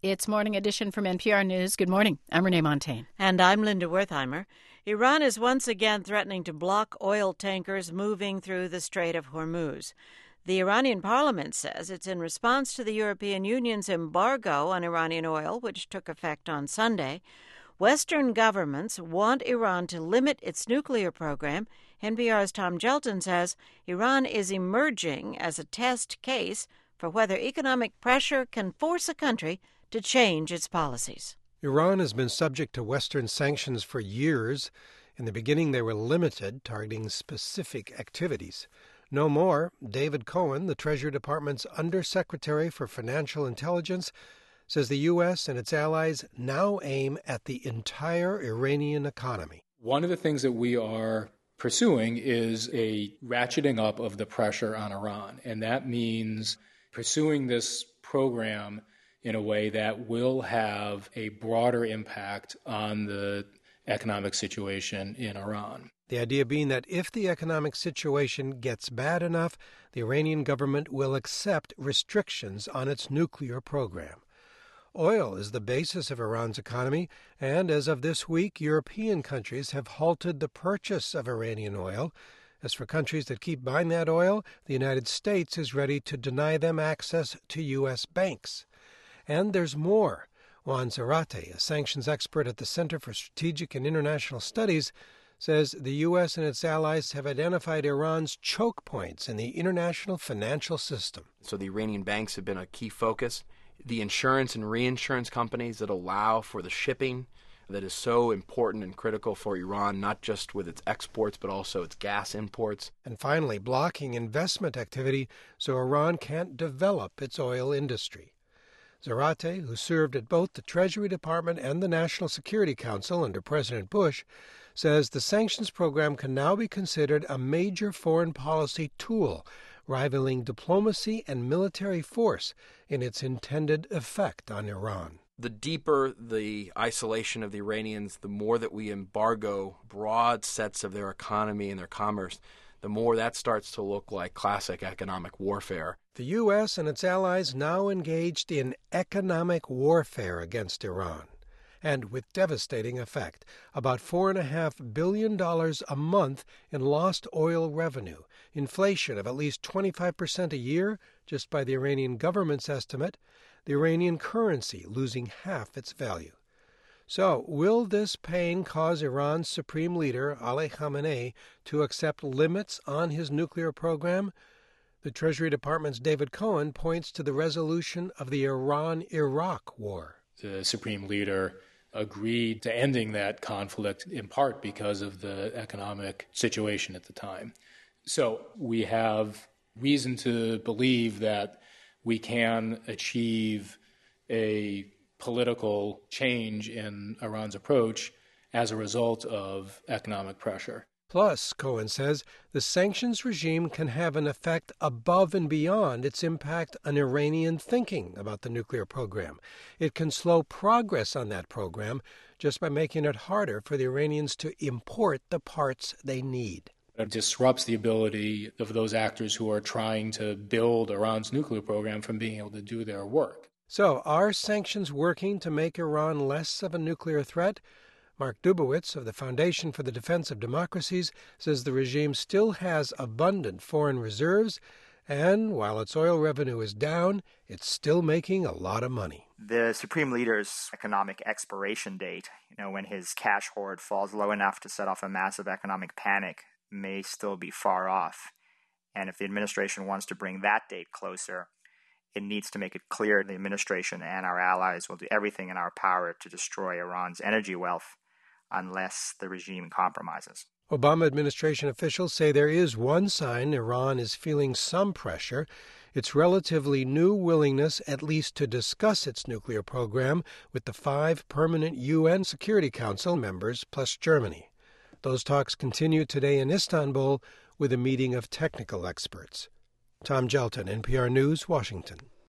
It's Morning Edition from NPR News. Good morning. I'm Renee Montagne. And I'm Linda Wertheimer. Iran is once again threatening to block oil tankers moving through the Strait of Hormuz. The Iranian parliament says it's in response to the European Union's embargo on Iranian oil, which took effect on Sunday. Western governments want Iran to limit its nuclear program. NPR's Tom Gelton says Iran is emerging as a test case for whether economic pressure can force a country to change its policies. Iran has been subject to Western sanctions for years. In the beginning, they were limited, targeting specific activities. No more. David Cohen, the Treasury Department's Undersecretary for Financial Intelligence, says the U.S. and its allies now aim at the entire Iranian economy. One of the things that we are pursuing is a ratcheting up of the pressure on Iran, and that means pursuing this program in a way that will have a broader impact on the economic situation in Iran. The idea being that if the economic situation gets bad enough, the Iranian government will accept restrictions on its nuclear program. Oil is the basis of Iran's economy, and as of this week, European countries have halted the purchase of Iranian oil. As for countries that keep buying that oil, the United States is ready to deny them access to U.S. banks. And there's more. Juan Zarate, a sanctions expert at the Center for Strategic and International Studies, says the U.S. and its allies have identified Iran's choke points in the international financial system. So the Iranian banks have been a key focus. The insurance and reinsurance companies that allow for the shipping that is so important and critical for Iran, not just with its exports, but also its gas imports. And finally, blocking investment activity so Iran can't develop its oil industry. Zarate, who served at both the Treasury Department and the National Security Council under President Bush, says the sanctions program can now be considered a major foreign policy tool, rivaling diplomacy and military force in its intended effect on Iran. The deeper the isolation of the Iranians, the more that we embargo broad sets of their economy and their commerce, the more that starts to look like classic economic warfare. The U.S. and its allies now engaged in economic warfare against Iran, and with devastating effect. About $4.5 billion a month in lost oil revenue, inflation of at least 25% a year, just by the Iranian government's estimate, the Iranian currency losing half its value. So, will this pain cause Iran's supreme leader, Ali Khamenei, to accept limits on his nuclear program? The Treasury Department's David Cohen points to the resolution of the Iran-Iraq war. The supreme leader agreed to ending that conflict in part because of the economic situation at the time. So we have reason to believe that we can achieve a political change in Iran's approach as a result of economic pressure. Plus, Cohen says, the sanctions regime can have an effect above and beyond its impact on Iranian thinking about the nuclear program. It can slow progress on that program just by making it harder for the Iranians to import the parts they need. It disrupts the ability of those actors who are trying to build Iran's nuclear program from being able to do their work. So, are sanctions working to make Iran less of a nuclear threat? Mark Dubowitz of the Foundation for the Defense of Democracies says the regime still has abundant foreign reserves, and while its oil revenue is down, it's still making a lot of money. The Supreme Leader's economic expiration date, when his cash hoard falls low enough to set off a massive economic panic, may still be far off. And if the administration wants to bring that date closer, it needs to make it clear the administration and our allies will do everything in our power to destroy Iran's energy wealth unless the regime compromises. Obama administration officials say there is one sign Iran is feeling some pressure. Its relatively new willingness at least to discuss its nuclear program with the 5 permanent UN Security Council members plus Germany. Those talks continue today in Istanbul with a meeting of technical experts. Tom Gelton, NPR News, Washington.